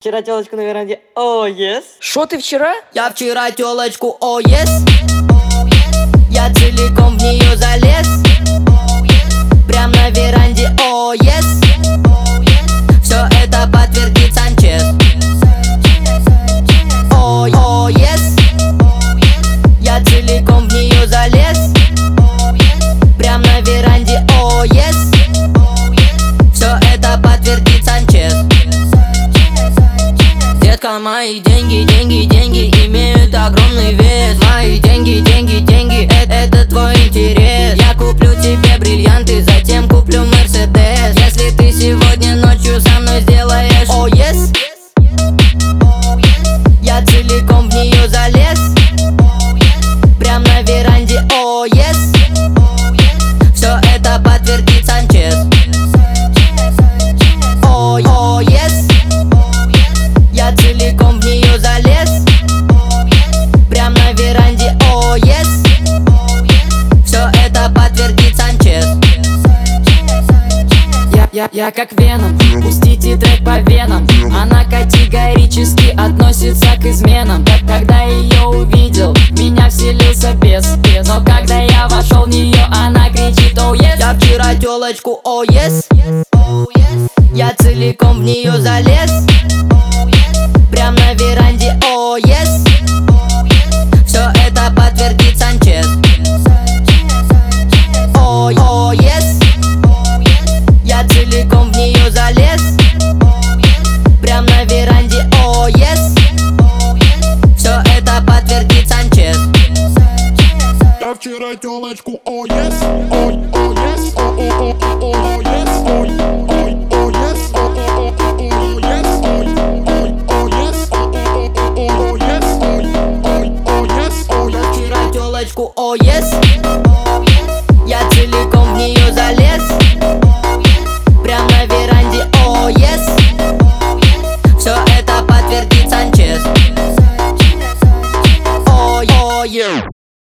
Вчера телочку на веранде, о, yes. Шо ты вчера? Я вчера телочку, о, yes. Я целиком в нее залез. Прям на веранде, о, yes. Все это подтвердит Санчез. О, yes. Я целиком в нее залез. Прям на веранде, о, yes. Все это подтвердит Санчез. Детка, мои деньги, деньги, деньги имеют огромный вес. Мои деньги, деньги, деньги, это твой интерес. Я куплю тебе бриллианты, затем куплю Мерседес. Если ты сегодня ночью со мной сделаешь, о, yes. Я целиком в нее залез. Прям на веранде, о, yes. Все это подтвердит Санчез. О, yes. Я целиком в нее залез. Прям на веранде, о, yes. Все это подтвердит Санчез. Я как Веном, пустите трек по венам. Она категорически относится к изменам. Когда ее увидел, в меня вселился бес. Но когда я вошел в нее, она кричит, о, yes. Я вчера телочку, о, yes. Я целиком в нее залез. Прям на веранде, о, yes. Все это подтвердит Санчез. О, yes. Я целиком в нее залез. Прям на веранде, о, yes. Все это подтвердит Санчез. Я вчера телочку, о, yes. Ой, о, yes. О, о, о, о, о, yes. Ой, ой, о, yes. О, о, о, о, yes. Ой, ой, о, yes. О, о, о, о, yes. Ой, ой, о, yes. Я вчера телочку, о, yes.